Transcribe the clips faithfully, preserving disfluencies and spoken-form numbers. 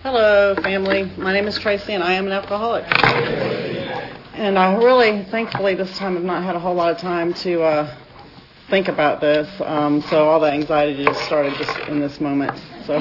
Hello, family. My name is Tracy, and I am an alcoholic. And I really, thankfully, this time have not had a whole lot of time to uh, think about this. Um, so all the anxiety just started just in this moment. So,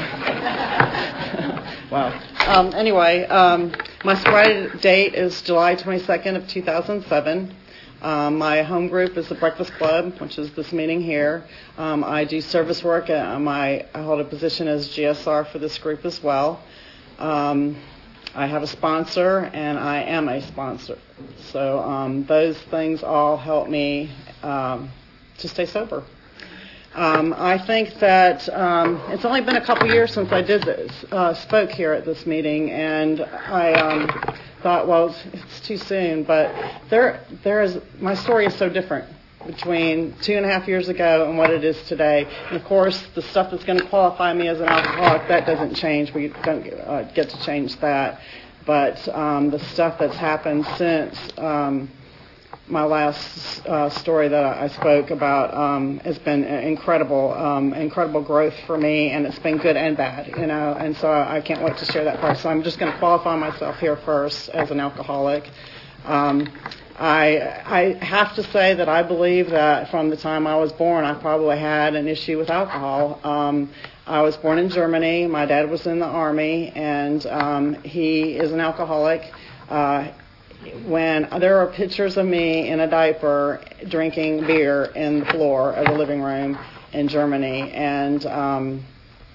wow. Um, anyway, um, my sobriety date is July twenty-second of two thousand seven. Um, my home group is the Breakfast Club, which is this meeting here. Um, I do service work. Uh, my, I hold a position as G S R for this group as well. Um, I have a sponsor, and I am a sponsor. So um, those things all help me um, to stay sober. Um, I think that um, it's only been a couple years since I did this, uh, spoke here at this meeting, and I um, thought, well, it's, it's too soon. But there, there is my story is so different between two and a half years ago and what it is today. And of course, the stuff that's going to qualify me as an alcoholic, that doesn't change. We don't uh, get to change that. But um, the stuff that's happened since um, my last uh, story that I spoke about um, has been incredible, um, incredible growth for me, and it's been good and bad, you know. And so I can't wait to share that part. So I'm just going to qualify myself here first as an alcoholic. Um, I, I have to say that I believe that from the time I was born, I probably had an issue with alcohol. Um, I was born in Germany. My dad was in the Army, and um, he is an alcoholic. Uh, when there are pictures of me in a diaper drinking beer in the floor of the living room in Germany, and um,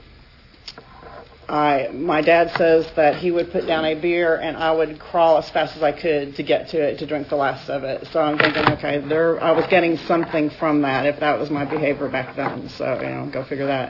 I, my dad says that he would put down a beer and I would crawl as fast as I could to get to it, to drink the last of it. So I'm thinking, okay, there, I was getting something from that if that was my behavior back then. So, you know, go figure that.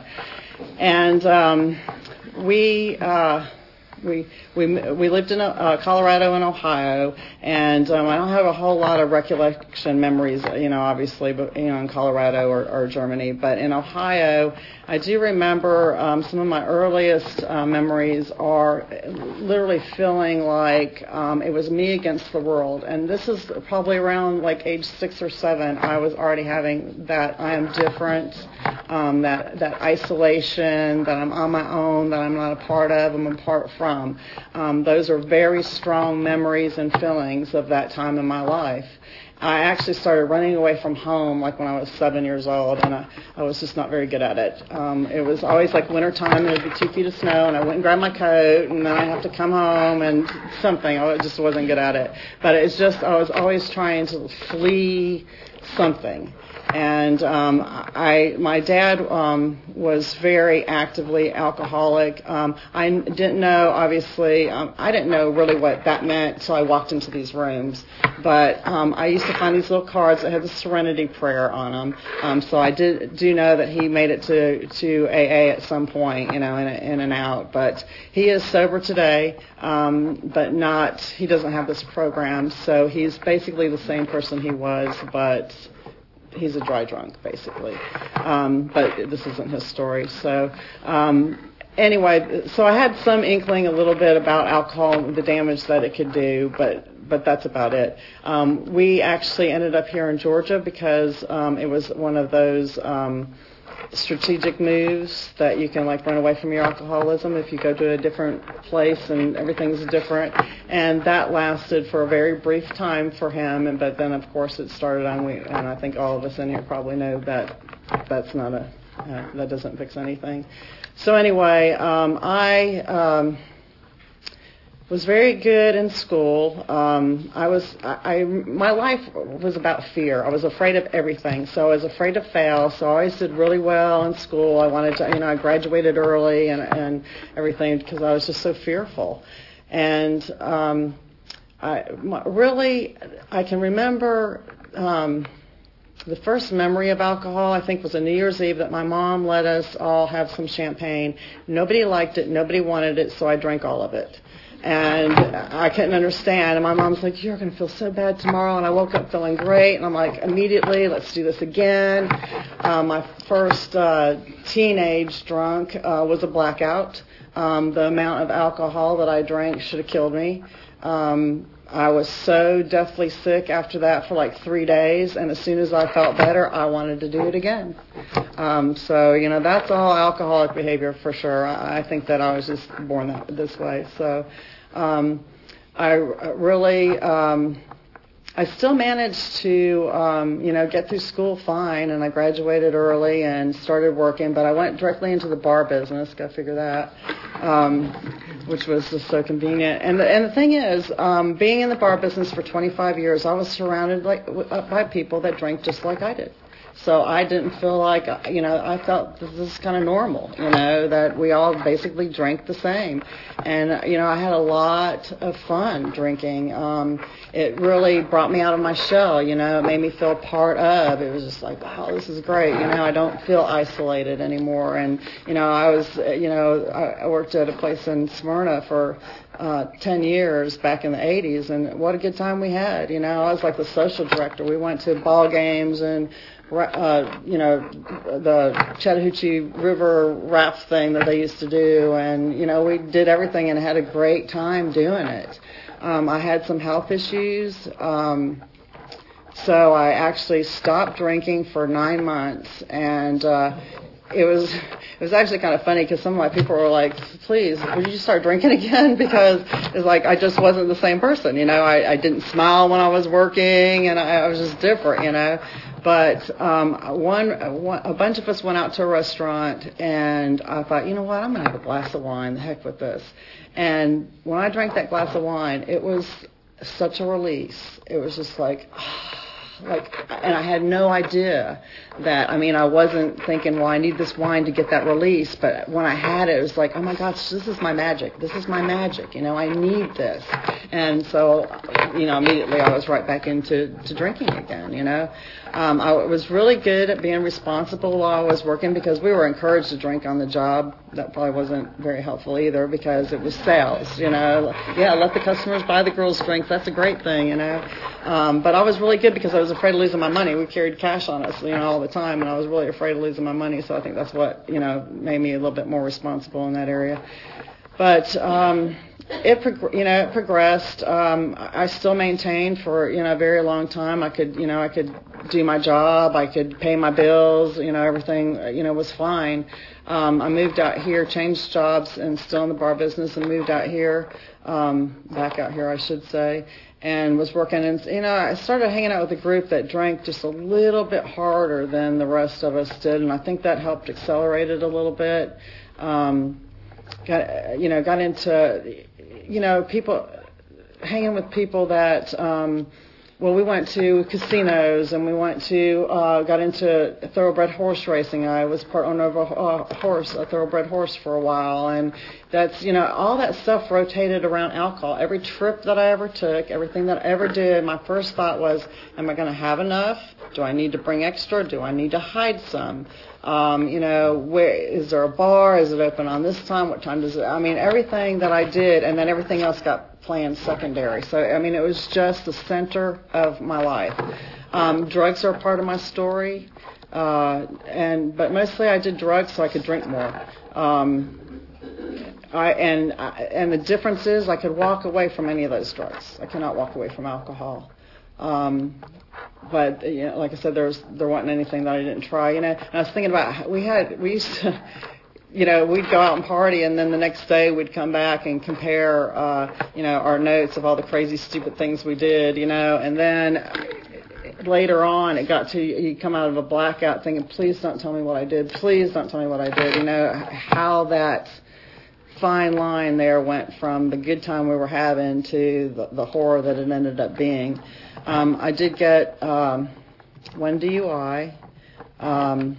And um, we... Uh, We we we lived in uh, Colorado and Ohio, and um, I don't have a whole lot of recollection memories, you know, obviously, but you know, in Colorado or, or Germany. But in Ohio, I do remember um, some of my earliest uh, memories are literally feeling like um, it was me against the world. And this is probably around like age six or seven. I was already having that I am different, um, that that isolation, that I'm on my own, that I'm not a part of, I'm apart from. Um, those are very strong memories and feelings of that time in my life. I actually started running away from home like when I was seven years old, and I, I was just not very good at it. Um, it was always like wintertime, and there'd be two feet of snow, and I wouldn't grab my coat, and then I'd have to come home and something. I just wasn't good at it. But it's just I was always trying to flee something. And um, I, my dad um, was very actively alcoholic. Um, I didn't know, obviously, um, I didn't know really what that meant until I walked into these rooms. But um, I used to find these little cards that had the Serenity Prayer on them. Um, so I did do know that he made it to, to A A at some point, you know, in, in and out. But he is sober today, um, but not, he doesn't have this program. So he's basically the same person he was, but he's a dry drunk, basically. Um, but this isn't his story. So um, anyway, so I had some inkling a little bit about alcohol and the damage that it could do, but but that's about it. Um, we actually ended up here in Georgia because um, it was one of those um, strategic moves that you can like run away from your alcoholism if you go to a different place and everything's different. And that lasted for a very brief time for him, and but then of course it started on we, and I think all of us in here probably know that that's not a uh, that doesn't fix anything. So anyway, um, I. Um, was very good in school. Um, I was, I, I, my life was about fear. I was afraid of everything. So I was afraid to fail. So I always did really well in school. I wanted to, you know, I graduated early and, and everything because I was just so fearful. And um, I really, I can remember um, the first memory of alcohol, I think, was a New Year's Eve that my mom let us all have some champagne. Nobody liked it. Nobody wanted it. So I drank all of it. And I couldn't understand. And my mom's like, you're going to feel so bad tomorrow. And I woke up feeling great. And I'm like, immediately, let's do this again. Uh, my first uh, teenage drunk uh, was a blackout. Um, the amount of alcohol that I drank should have killed me. Um, I was so deathly sick after that for like three days, and as soon as I felt better, I wanted to do it again. Um, so, you know, that's all alcoholic behavior for sure. I, I think that I was just born that, this way. So um, I really... Um, I still managed to, um, you know, get through school fine, and I graduated early and started working, but I went directly into the bar business, got to figure that, um, which was just so convenient. And the, and the thing is, um, being in the bar business for twenty-five years, I was surrounded like by people that drank just like I did. So I didn't feel like, you know, I felt this is kind of normal, you know, that we all basically drank the same. And, you know, I had a lot of fun drinking. Um, it really brought me out of my shell, you know, it made me feel part of. It was just like, wow, this is great. You know, I don't feel isolated anymore. And, you know, I was, you know, I worked at a place in Smyrna for uh, ten years back in the eighties, and what a good time we had. You know, I was like the social director. We went to ball games and Uh, you know, the Chattahoochee River raft thing that they used to do, and, you know, we did everything and had a great time doing it. Um, I had some health issues, um, so I actually stopped drinking for nine months, and uh, it was it was actually kind of funny because some of my people were like, please, would you start drinking again? Because it's like I just wasn't the same person, you know. I, I didn't smile when I was working, and I, I was just different, you know. But um, one, one, a bunch of us went out to a restaurant, and I thought, you know what, I'm going to have a glass of wine. The heck with this. And when I drank that glass of wine, it was such a release. It was just like, like, and I had no idea that, I mean, I wasn't thinking, well, I need this wine to get that release. But when I had it, it was like, oh, my gosh, this is my magic. This is my magic. You know, I need this. And so, you know, immediately I was right back into to drinking again, you know. Um, I was really good at being responsible while I was working because we were encouraged to drink on the job. That probably wasn't very helpful either because it was sales, you know. Yeah, let the customers buy the girls' drinks. That's a great thing, you know. Um, but I was really good because I was afraid of losing my money. We carried cash on us, you know, all the time, and I was really afraid of losing my money. So I think that's what, you know, made me a little bit more responsible in that area. But um, it, prog- you know, it progressed. Um, I still maintained for, you know, a very long time. I could, you know, I could do my job. I could pay my bills. You know, everything, you know, was fine. Um, I moved out here, changed jobs, and still in the bar business, and moved out here, um, back out here, I should say, and was working. And, you know, I started hanging out with a group that drank just a little bit harder than the rest of us did, and I think that helped accelerate it a little bit. Um, got, you know, got into, you know, people, hanging with people that, um, well, we went to casinos, and we went to, uh, got into thoroughbred horse racing. I was part owner of a uh, horse, a thoroughbred horse for a while, and that's, you know, all that stuff rotated around alcohol. Every trip that I ever took, everything that I ever did, my first thought was, am I going to have enough? Do I need to bring extra? Do I need to hide some? Um, you know, where is there a bar? Is it open on this time? What time does it? I mean, everything that I did, and then everything else got planned secondary. So, I mean, it was just the center of my life. Um, drugs are a part of my story, uh, and but mostly I did drugs so I could drink more. Um, I, and I, and the difference is I could walk away from any of those drugs. I cannot walk away from alcohol. Um, but you know, like I said, there was there wasn't anything that I didn't try. You know, and I was thinking about we had we used to, you know, we'd go out and party, and then the next day we'd come back and compare, uh, you know, our notes of all the crazy, stupid things we did. You know, and then later on it got to you come out of a blackout thinking, please don't tell me what I did. Please don't tell me what I did. You know how that fine line there went from the good time we were having to the, the horror that it ended up being. Um, I did get um, one D U I, um,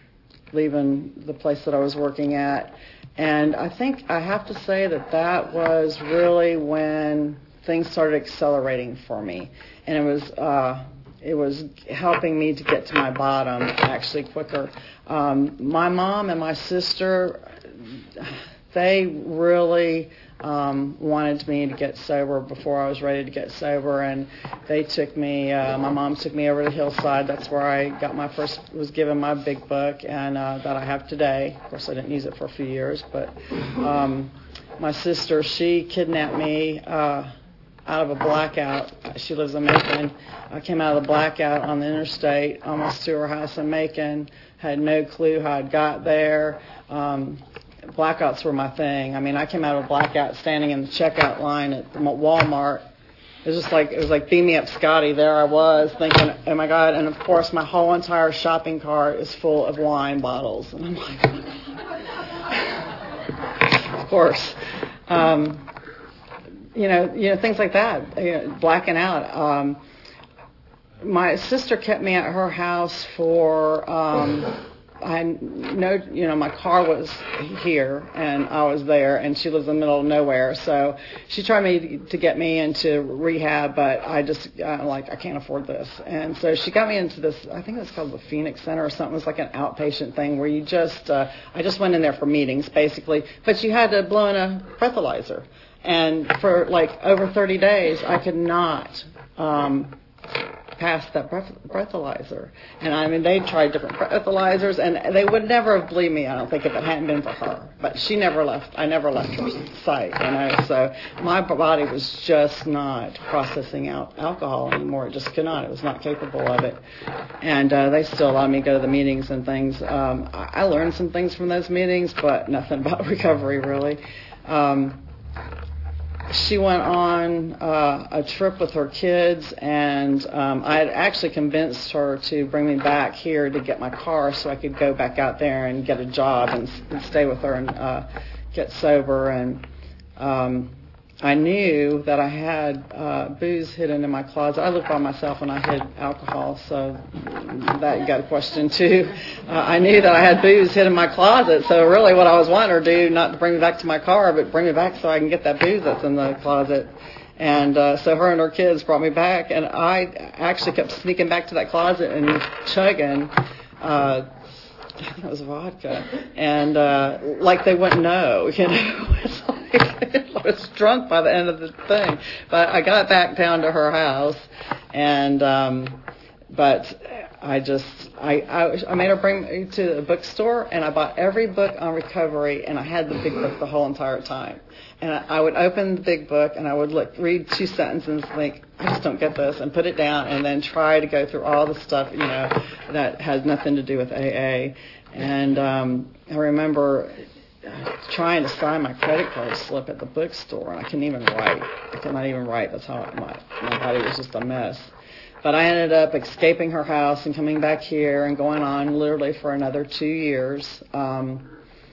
leaving the place that I was working at, and I think I have to say that that was really when things started accelerating for me, and it was uh, it was helping me to get to my bottom actually quicker. Um, my mom and my sister, they really um, wanted me to get sober before I was ready to get sober, and they took me, uh, my mom took me over to Hillside. That's where I got my first, was given my big book, and uh, that I have today. Of course, I didn't use it for a few years, but um, my sister, she kidnapped me uh, out of a blackout. She lives in Macon. I came out of the blackout on the interstate, almost to her house in Macon. Had no clue how I'd got there. Um, blackouts were my thing. I mean, I came out of a blackout standing in the checkout line at Walmart. It was just like, it was like Beam Me Up Scotty. There I was thinking, oh my God. And of course, my whole entire shopping cart is full of wine bottles. And I'm like, of course. Um, you know, you know, things like that, you know, blacking out. Um, my sister kept me at her house for, um, I know, you know, my car was here and I was there, and she lives in the middle of nowhere. So she tried me to get me into rehab, but I just, I'm like, I can't afford this. And so she got me into this, I think it's called the Phoenix Center or something. It was like an outpatient thing where you just, uh, I just went in there for meetings basically, but you had to blow in a breathalyzer. And for like over thirty days, I could not um, pass that breath- breathalyzer. And I mean, they tried different breathalyzers, and they would never have believed me, I don't think, if it hadn't been for her. But she never left. I never left her sight, you know. So my body was just not processing out alcohol anymore. It just could not. It was not capable of it. And uh, they still allowed me to go to the meetings and things. Um, I-, I learned some things from those meetings, but nothing about recovery, really. Um, She went on uh, a trip with her kids, and um, I had actually convinced her to bring me back here to get my car so I could go back out there and get a job and, and stay with her and uh, get sober. And um, I knew that I had uh, booze hidden in my closet. I lived by myself and I hid alcohol, so that you got a question too. Uh, I knew that I had booze hidden in my closet, so really what I was wanting her to do, not to bring me back to my car, but bring me back so I can get that booze that's in the closet. And uh, so her and her kids brought me back, and I actually kept sneaking back to that closet and chugging. Uh, I think it was vodka, and uh, like they wouldn't know, you know. It's like I was drunk by the end of the thing, but I got back down to her house, and um, but I just I, I I made her bring me to a bookstore, and I bought every book on recovery, and I had the big book the whole entire time. And I, I would open the big book, and I would look, read two sentences, and think, I just don't get this, and put it down, and then try to go through all the stuff, you know, that has nothing to do with A A. And um, I remember trying to sign my credit card slip at the bookstore, and I couldn't even write. I could not even write. That's how my my body was just a mess. But I ended up escaping her house and coming back here and going on literally for another two years. Um,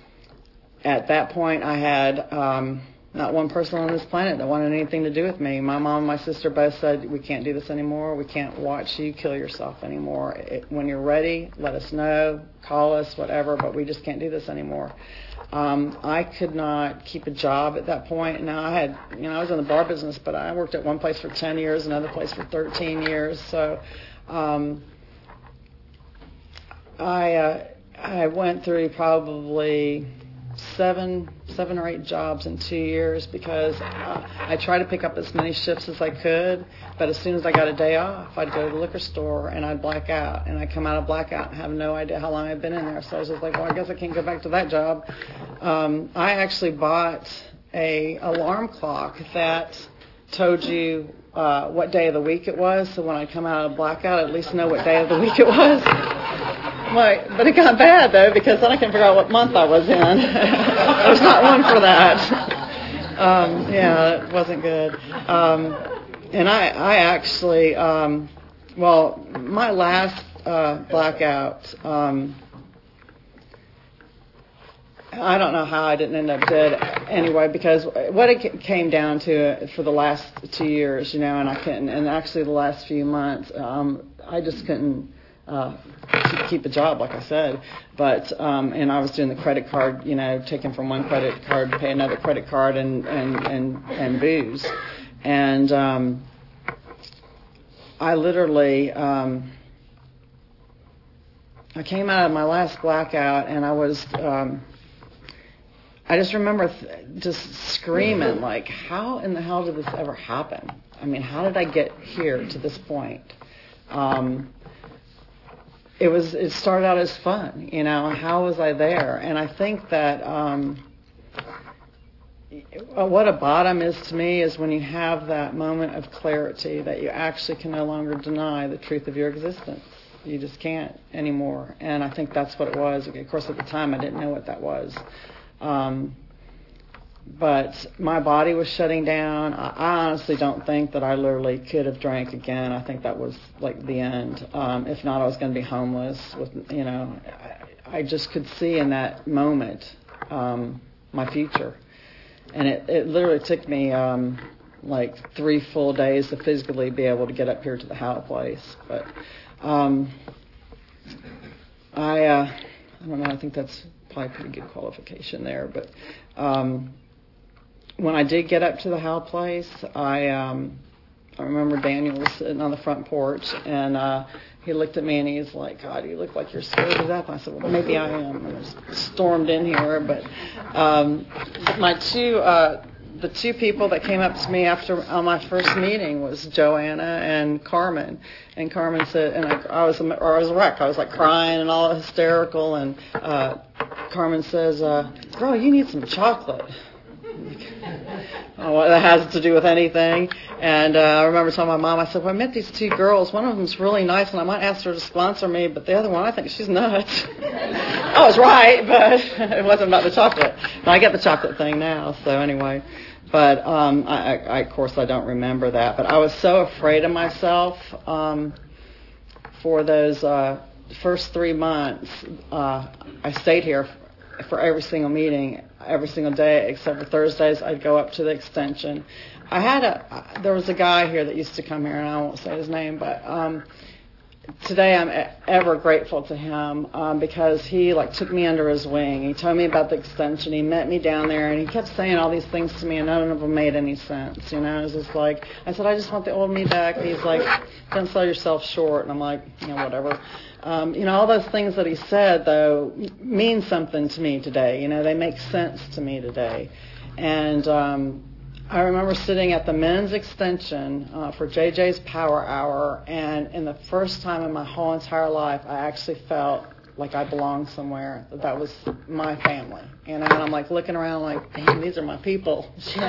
at that point, I had um, not one person on this planet that wanted anything to do with me. My mom and my sister both said, we can't do this anymore. We can't watch you kill yourself anymore. It, when you're ready, let us know, call us, whatever, but we just can't do this anymore. Um, I could not keep a job at that point. Now, I had, you know, I was in the bar business, but I worked at one place for ten years, another place for thirteen years. So um, I uh, I went through probably seven seven or eight jobs in two years because uh, I tried to pick up as many shifts as I could, but as soon as I got a day off, I'd go to the liquor store and I'd black out, and I'd come out of blackout and have no idea how long I'd been in there. So I was just like, well, I guess I can't go back to that job. Um, I actually bought a alarm clock that told you uh, what day of the week it was, so when I come out of blackout, I'd at least know what day of the week it was. Like, but it got bad, though, because then I couldn't figure out what month I was in. There's not one for that. Um, yeah, it wasn't good. Um, and I, I actually, um, well, my last uh, blackout, um, I don't know how I didn't end up dead anyway, because what it came down to for the last two years, you know, and I couldn't, and actually the last few months, um, I just couldn't uh, keep a job, like I said. But um, and I was doing the credit card, you know, taking from one credit card to pay another credit card, and and and, and booze, and um, I literally. Um, I came out of my last blackout, and I was. Um, I just remember th- just screaming, like, how in the hell did this ever happen? I mean, how did I get here to this point? Um, it was. It started out as fun, you know. How was I there? And I think that um, what a bottom is to me is when you have that moment of clarity that you actually can no longer deny the truth of your existence. You just can't anymore. And I think that's what it was. Of course, at the time, I didn't know what that was. Um, but my body was shutting down. I, I honestly don't think that I literally could have drank again. I think that was like the end. Um, if not, I was going to be homeless. With you know, I, I just could see in that moment um, my future, and it, it literally took me um, like three full days to physically be able to get up here to the Howe place. But um, I, uh, I don't know. I think that's probably a pretty good qualification there. But um, when I did get up to the Howe place, I um, I remember Daniel was sitting on the front porch, and uh, he looked at me and he's like, "God, you look like you're scared to death." And I said, "Well, maybe I am." And I just stormed in here, but um, my two. Uh, The two people that came up to me after on my first meeting was Joanna and Carmen. And Carmen said, and I, I was, or I was a wreck. I was like crying and all hysterical. And uh, Carmen says, uh, "Girl, you need some chocolate." I don't know what that has to do with anything. And uh, I remember telling my mom, I said, "Well, I met these two girls. One of them's really nice, and I might ask her to sponsor me. But the other one, I think she's nuts." I was right, but it wasn't about the chocolate. And I get the chocolate thing now. So anyway. But, um, I, I, of course, I don't remember that. But I was so afraid of myself um, for those uh, first three months. Uh, I stayed here for every single meeting, every single day, except for Thursdays. I'd go up to the extension. I had a, there was a guy here that used to come here, and I won't say his name, but um, today I'm ever grateful to him um, because he like took me under his wing. He told me about the extension. He met me down there, and he kept saying all these things to me, and none of them made any sense. You know, it was just like, I said, "I just want the old me back." And he's like, "Don't sell yourself short." And I'm like, you know, whatever. Um, you know, all those things that he said, though, mean something to me today. You know, they make sense to me today. And um, I remember sitting at the men's extension uh, for J J's Power Hour, and in the first time in my whole entire life, I actually felt like I belonged somewhere. That that was my family. You know, and I'm like looking around like, damn, these are my people. Shit.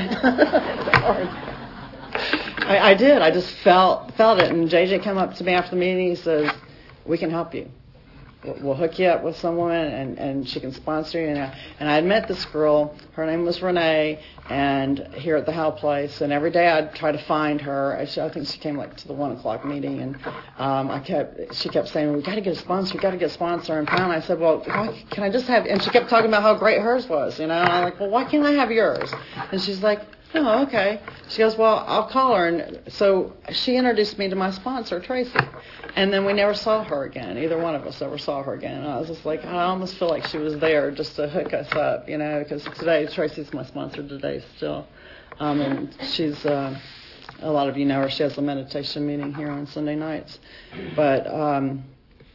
I, I did. I just felt felt it. And J J came up to me after the meeting. He says, "We can help you. We'll hook you up with someone, and, and she can sponsor you." And I, and I had met this girl. Her name was Renee, and here at the Howe place. And every day I'd try to find her. I, I think she came like to the one o'clock meeting, and um, I kept. She kept saying, "We got to get a sponsor. We got to get a sponsor." And finally, I said, "Well, why, can I just have?" And she kept talking about how great hers was. You know, and I'm like, "Well, why can't I have yours?" And she's like, "Oh, okay." She goes, "Well, I'll call her." And so she introduced me to my sponsor, Tracy. And then we never saw her again. Either one of us ever saw her again. And I was just like, I almost feel like she was there just to hook us up, you know, because today, Tracy's my sponsor today still. Um, and she's, uh, a lot of you know her. She has a meditation meeting here on Sunday nights. But, um,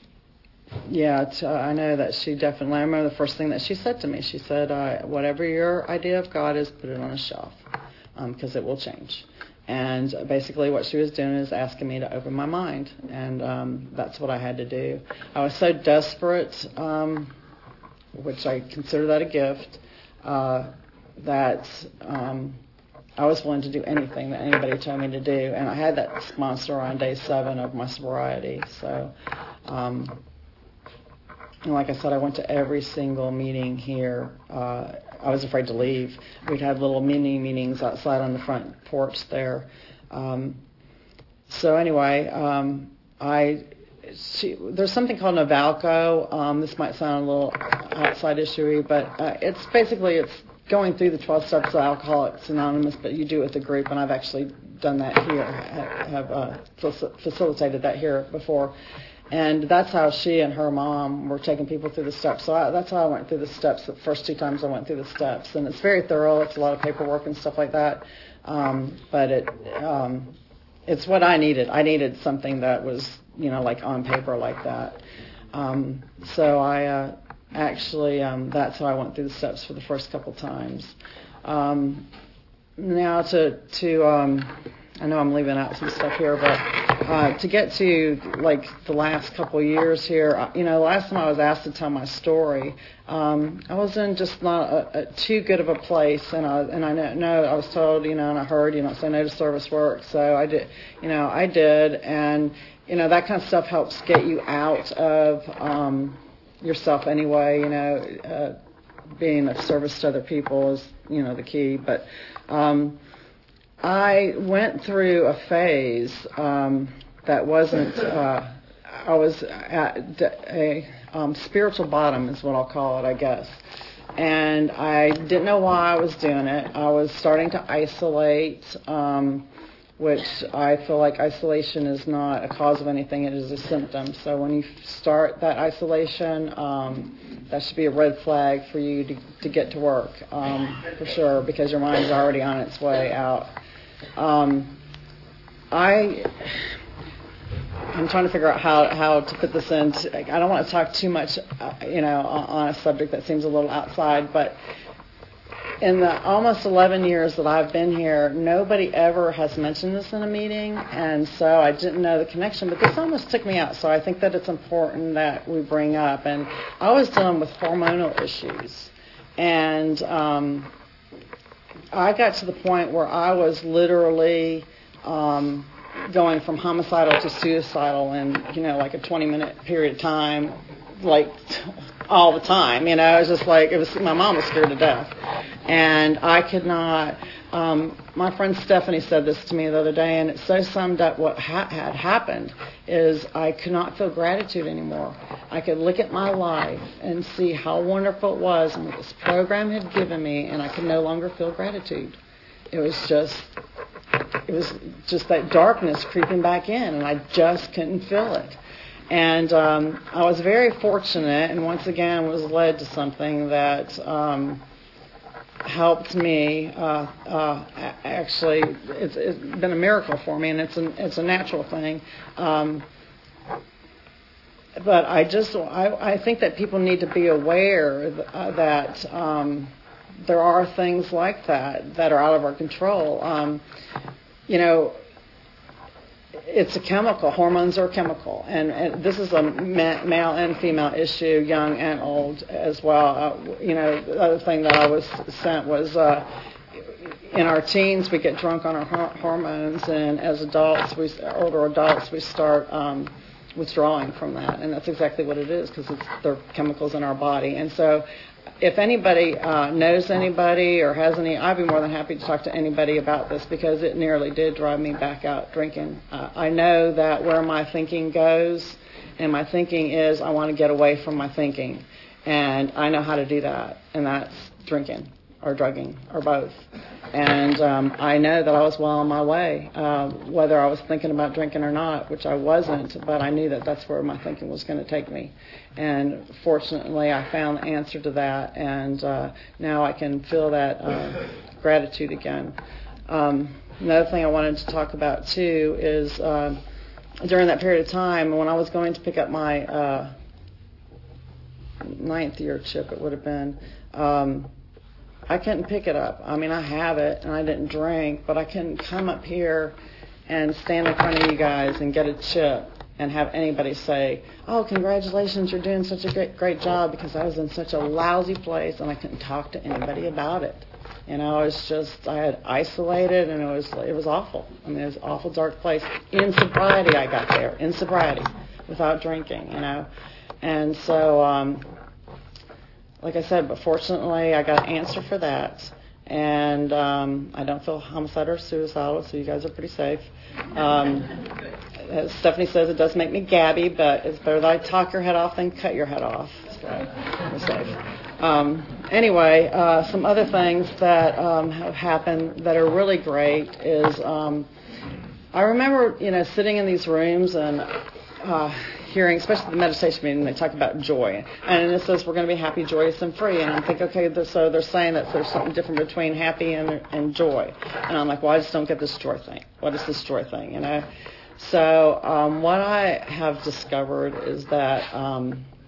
yeah, t- I know that she definitely, I remember the first thing that she said to me. She said, uh, whatever your idea of God is, put it on a shelf, because um, it will change. And basically what she was doing is asking me to open my mind, and um, that's what I had to do. I was so desperate, um, which I consider that a gift, uh, that um, I was willing to do anything that anybody told me to do. And I had that sponsor on day seven of my sobriety. So, um, and like I said, I went to every single meeting here. Uh, I was afraid to leave. We'd have little mini meetings outside on the front porch there. Um, so anyway, um, I she, there's something called Navalco. Um, this might sound a little outside issue-y, but uh, it's basically it's going through the twelve steps of Alcoholics Anonymous, but you do it with a group, and I've actually done that here. I have uh, facilitated that here before. And that's how she and her mom were taking people through the steps. So I, that's how I went through the steps the first two times I went through the steps. And it's very thorough. It's a lot of paperwork and stuff like that. Um, but it um, it's what I needed. I needed something that was, you know, like on paper like that. Um, so I uh, actually, um, that's how I went through the steps for the first couple times. Um, now to to um, I know I'm leaving out some stuff here, but uh, to get to like the last couple of years here, you know, last time I was asked to tell my story, um, I was in just not a, a too good of a place, and I and I know, know I was told, you know, and I heard, you know, say no to service work, so I did, you know, I did, and you know that kind of stuff helps get you out of um, yourself anyway, you know, uh, being of service to other people is, you know, the key, but. Um, I went through a phase um, that wasn't, uh, I was at a um, spiritual bottom is what I'll call it, I guess. And I didn't know why I was doing it. I was starting to isolate, um, which I feel like isolation is not a cause of anything, it is a symptom. So when you start that isolation, um, that should be a red flag for you to, to get to work, um, for sure, because your mind is already on its way out. Um, I, I'm trying to figure out how, how to put this in. I don't want to talk too much, uh, you know, on a subject that seems a little outside, but in the almost eleven years that I've been here, nobody ever has mentioned this in a meeting, and so I didn't know the connection, but this almost took me out, so I think that it's important that we bring up. And I was dealing with hormonal issues, and um, I got to the point where I was literally um, going from homicidal to suicidal in, you know, like a twenty-minute period of time, like all the time. You know, it was just like, it was, my mom was scared to death. And I could not, um, my friend Stephanie said this to me the other day, and it so summed up what ha- had happened, is I could not feel gratitude anymore. I could look at my life and see how wonderful it was and what this program had given me, and I could no longer feel gratitude. It was just, it was just that darkness creeping back in, and I just couldn't feel it. And um, I was very fortunate, and once again was led to something that um, helped me. Uh, uh, actually, it's, it's been a miracle for me, and it's a, it's a natural thing. Um, but I just, I, I think that people need to be aware th- uh, that um, there are things like that that are out of our control. Um, you know, it's a chemical. Hormones are chemical, and, and this is a ma- male and female issue, young and old as well. Uh, you know, the other thing that I was sent was uh, in our teens we get drunk on our ho- hormones, and as adults, we older adults, we start um, withdrawing from that, and that's exactly what it is, because it's they're chemicals in our body. And so if anybody uh, knows anybody or has any, I'd be more than happy to talk to anybody about this, because it nearly did drive me back out drinking. Uh, I know that where my thinking goes, and my thinking is I want to get away from my thinking, and I know how to do that, and that's drinking or drugging or both. And um, I know that I was well on my way, uh, whether I was thinking about drinking or not, which I wasn't, but I knew that that's where my thinking was going to take me. And fortunately, I found the answer to that, and uh, now I can feel that uh, gratitude again. Um, another thing I wanted to talk about, too, is uh, during that period of time, when I was going to pick up my uh, ninth year chip, it would have been, um, I couldn't pick it up. I mean, I have it, and I didn't drink, but I couldn't come up here and stand in front of you guys and get a chip and have anybody say, oh, congratulations, you're doing such a great, great job, because I was in such a lousy place, and I couldn't talk to anybody about it. You know, I was just, I had isolated, and it was it was awful. I mean, it was an awful dark place. In sobriety, I got there, in sobriety, without drinking, you know. And so, um, like I said, but fortunately, I got an answer for that. And um, I don't feel homicidal or suicidal, so you guys are pretty safe. Um, as Stephanie says, it does make me gabby, but it's better that I talk your head off than cut your head off. So we're safe. Um, anyway, uh, some other things that um, have happened that are really great is um, I remember, you know, sitting in these rooms and uh, hearing, especially the meditation meeting, they talk about joy. And it says we're going to be happy, joyous, and free. And I'm thinking, okay, so they're saying that there's something different between happy and, and joy. And I'm like, well, I just don't get this joy thing. What is this joy thing, you know? So um, what I have discovered is that um,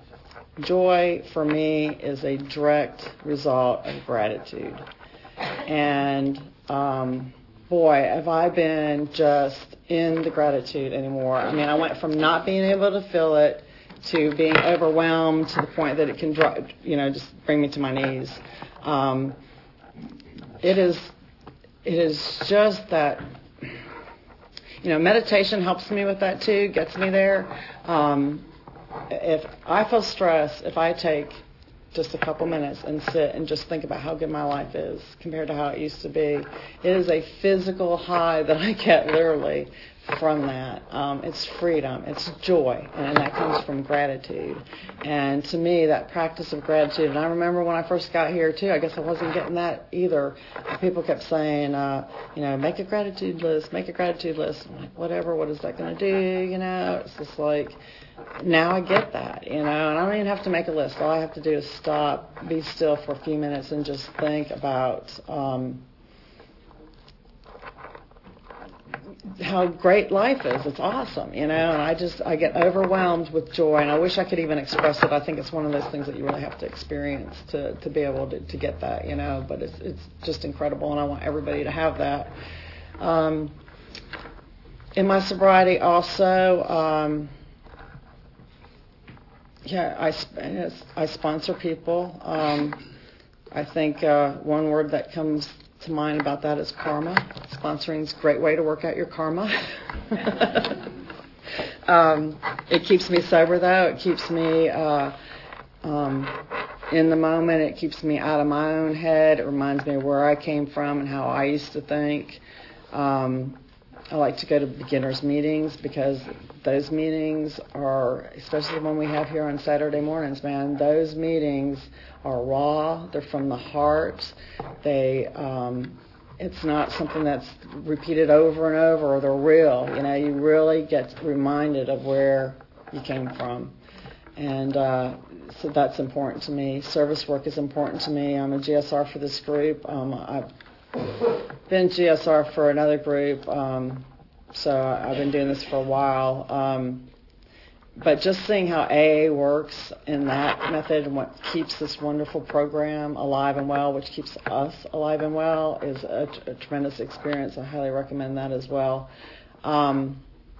Joy, for me, is a direct result of gratitude. And, um, boy, have I been just in the gratitude anymore. I mean, I went from not being able to feel it to being overwhelmed to the point that it can, you know, just bring me to my knees. Um, it is, it is just that, you know, meditation helps me with that too, gets me there. Um, if I feel stressed, if I take just a couple minutes and sit and just think about how good my life is compared to how it used to be, it is a physical high that I get literally from that. Um, it's freedom, it's joy, and that comes from gratitude. And to me, that practice of gratitude, and I remember when I first got here too, I guess I wasn't getting that either. People kept saying, uh, you know, make a gratitude list, make a gratitude list. I'm like, whatever, what is that going to do, you know? It's just like, now I get that, you know, and I don't even have to make a list. All I have to do is stop, be still for a few minutes, and just think about um, how great life is. It's awesome, you know, and I just, I get overwhelmed with joy, and I wish I could even express it. I think it's one of those things that you really have to experience to, to be able to, to get that, you know, but it's, it's just incredible, and I want everybody to have that. Um, in my sobriety also, um, Yeah, I, I sponsor people. Um, I think uh, one word that comes to mind about that is karma. Sponsoring is a great way to work out your karma. um, it keeps me sober, though. It keeps me uh, um, in the moment. It keeps me out of my own head. It reminds me of where I came from and how I used to think. Um, I like to go to beginners meetings because those meetings are, especially the one we have here on Saturday mornings, man, those meetings are raw. They're from the heart. They, um, it's not something that's repeated over and over, or they're real. You know, you really get reminded of where you came from. And uh, so that's important to me. Service work is important to me. I'm a G S R for this group. Um, I've been G S R for another group, um, so I've been doing this for a while. Um, but just seeing how A A works in that method and what keeps this wonderful program alive and well, which keeps us alive and well, is a, a tremendous experience. I highly recommend that as well. Um,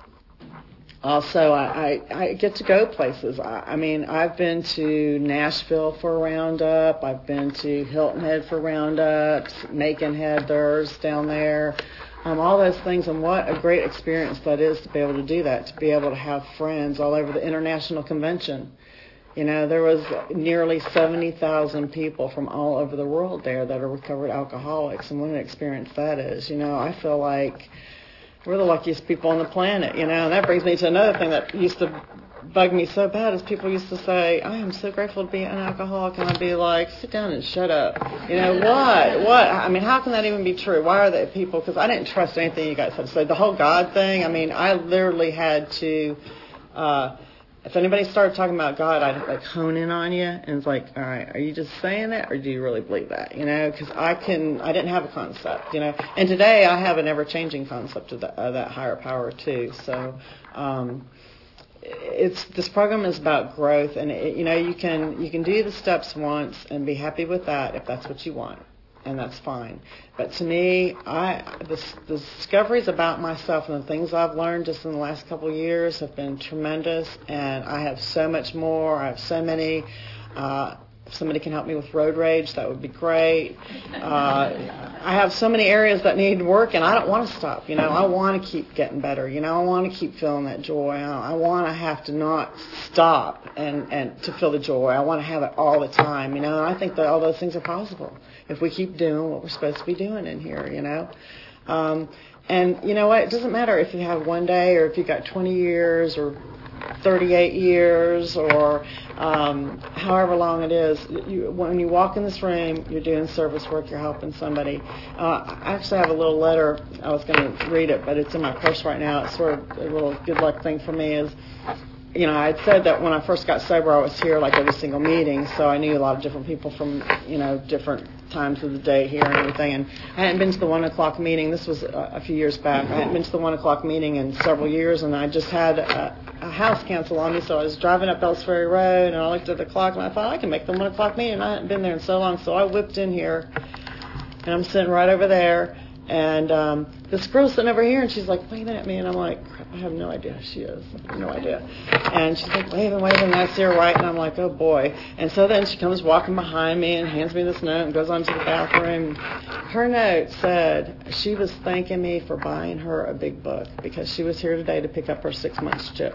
Also, I, I, I get to go places. I, I mean, I've been to Nashville for a roundup. I've been to Hilton Head for roundups. Macon had theirs down there. Um, all those things, and what a great experience that is to be able to do that, to be able to have friends all over the international convention. You know, there was nearly seventy thousand people from all over the world there that are recovered alcoholics, and what an experience that is. You know, I feel like we're the luckiest people on the planet, you know. And that brings me to another thing that used to bug me so bad, is people used to say, I am so grateful to be an alcoholic, and I'd be like, sit down and shut up. You know, what? What? I mean, how can that even be true? Why are they people? Because I didn't trust anything you guys had to say. The whole God thing, I mean, I literally had to, uh, if anybody started talking about God, I'd like hone in on you, and it's like, all right, are you just saying that, or do you really believe that? You know, because I can, I didn't have a concept, you know, and today I have an ever-changing concept of that, of that higher power too. So, um, it's this program is about growth, and it, you know, you can you can do the steps once and be happy with that if that's what you want, and that's fine. But to me, I the, the discoveries about myself and the things I've learned just in the last couple of years have been tremendous, and I have so much more. I have so many. Uh, if somebody can help me with road rage, that would be great. Uh, I have so many areas that need work, and I don't want to stop. You know, I want to keep getting better. You know, I want to keep feeling that joy. I, I want to have to not stop and, and to feel the joy. I want to have it all the time. You know, and I think that all those things are possible if we keep doing what we're supposed to be doing in here. You know, um, and you know what? It doesn't matter if you have one day or if you got twenty years or thirty-eight years or um, however long it is. You, when you walk in this room, you're doing service work, you're helping somebody. Uh, I actually have a little letter. I was going to read it, but it's in my purse right now. It's sort of a little good luck thing for me. Is you know, I had said that when I first got sober, I was here like every single meeting, so I knew a lot of different people from, you know, different times of the day here and everything. And I hadn't been to the one o'clock meeting. This was a, a few years back. I hadn't been to the one o'clock meeting in several years, and I just had a, a house cancel on me, so I was driving up Bells Ferry Road, and I looked at the clock, and I thought, I can make the one o'clock meeting. And I hadn't been there in so long, so I whipped in here, and I'm sitting right over there. And um, this girl's sitting over here, and she's like waving at me, and I'm like, I have no idea who she is. I have no idea. And she's like waving, waving, and I see her right, and I'm like, oh boy. And so then she comes walking behind me and hands me this note and goes on to the bathroom. Her note said she was thanking me for buying her a big book because she was here today to pick up her six months chip.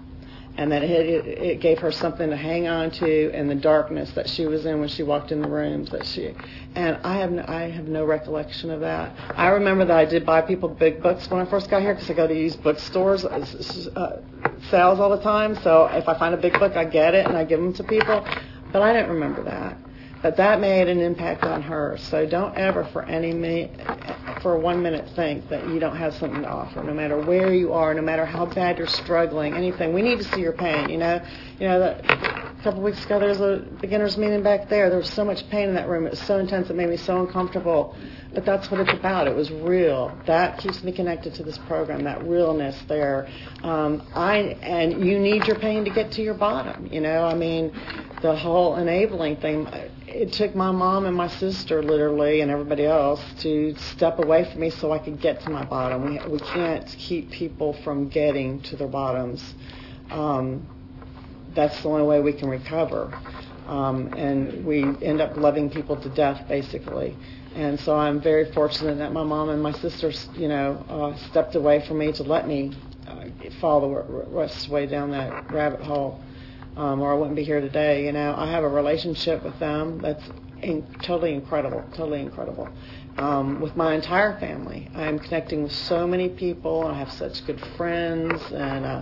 And that it, it, it gave her something to hang on to in the darkness that she was in when she walked in the rooms. That she, and I have no, I have no recollection of that. I remember that I did buy people big books when I first got here because I go to used bookstores uh, sales all the time. So if I find a big book, I get it and I give them to people. But I didn't remember that. But that made an impact on her. So don't ever for any minute, for one minute think that you don't have something to offer, no matter where you are, no matter how bad you're struggling, anything. We need to see your pain, you know. You know, that a couple of weeks ago there was a beginner's meeting back there. There was so much pain in that room. It was so intense. It made me so uncomfortable. But that's what it's about. It was real. That keeps me connected to this program, that realness there. Um, I and you need your pain to get to your bottom, you know. I mean, the whole enabling thing, it took my mom and my sister literally and everybody else to step away from me so I could get to my bottom. We, we can't keep people from getting to their bottoms. Um, that's the only way we can recover. Um, and we end up loving people to death, basically. And so I'm very fortunate that my mom and my sisters, you know, uh, stepped away from me to let me uh, fall the rest way down that rabbit hole. Um, or I wouldn't be here today. You know, I have a relationship with them that's in, totally incredible, totally incredible. Um, with my entire family, I am connecting with so many people, and I have such good friends, and uh,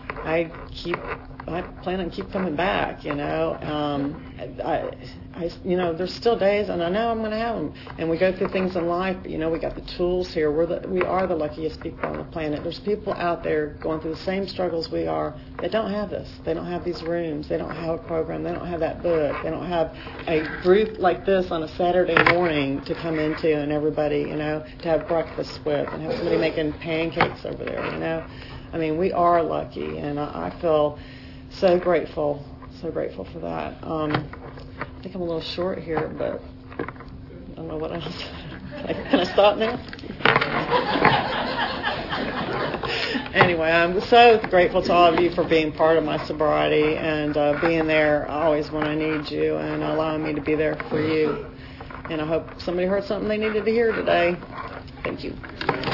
I keep, I plan on keep coming back. You know, um, I, I, you know, there's still days, and I know I'm going to have them. And we go through things in life, but you know, we got the tools here. We're the, we are the luckiest people on the planet. There's people out there going through the same struggles we are. They don't have this. They don't have these rooms. They don't have a program. They don't have that book. They don't have a group like this on a Saturday morning to come into, and everybody, you know, to have breakfast with, and have somebody making pancakes over there. You know, I mean, we are lucky, and I, I feel so grateful, so grateful for that. Um, I think I'm a little short here, but I don't know what else. Can I stop now? Anyway, I'm so grateful to all of you for being part of my sobriety and uh, being there always when I need you and allowing me to be there for you. And I hope somebody heard something they needed to hear today. Thank you.